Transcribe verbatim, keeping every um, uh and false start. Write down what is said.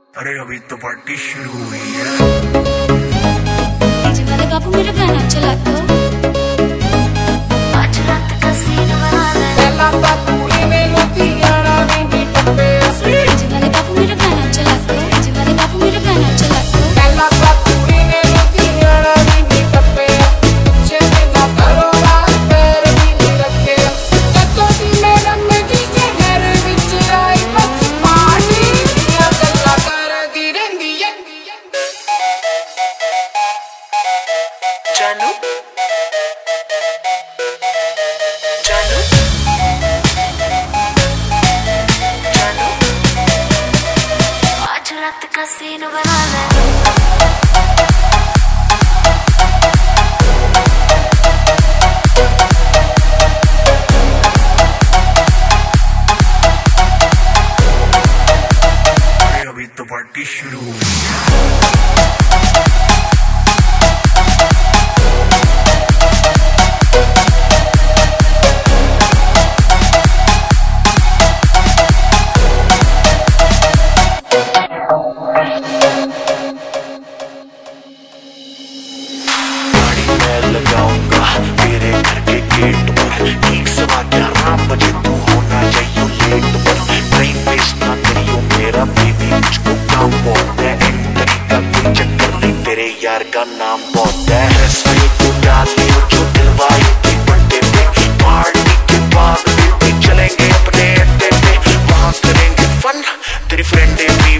अरे अभी तो पार्टी शुरू हुई है। डीजे वाले बाबू मेरा गाना चला दो। आज रात का सीन बना ले। डीजे वाले बाबू मेरा गाना चला दो। डीजे वाले बाबू मेरा गाना चला दो। जानू जानू जानू आज रात का सीन बना ले। अरे अभी तो पार्टी शुरू हुई है। लगाऊंगा मेरे घर के गेट पर ठीक सवा ग्यारह बजे तू होना चाहिए लेट पर। ट्रेन मिस ना करियो मेरा बेबी, मुझको काम बहुत है। एक तरीका कोई चक्कर नहीं, तेरे यार का नाम बहुत है। रसोई तू डाल लियो जो दिलवाई थी बर्थडे पे। पार्टी के बाद बेबी चलेंगे अपने अड्डे पे, वहाँ करेंगे फन। तेरी फ्रेंडे भी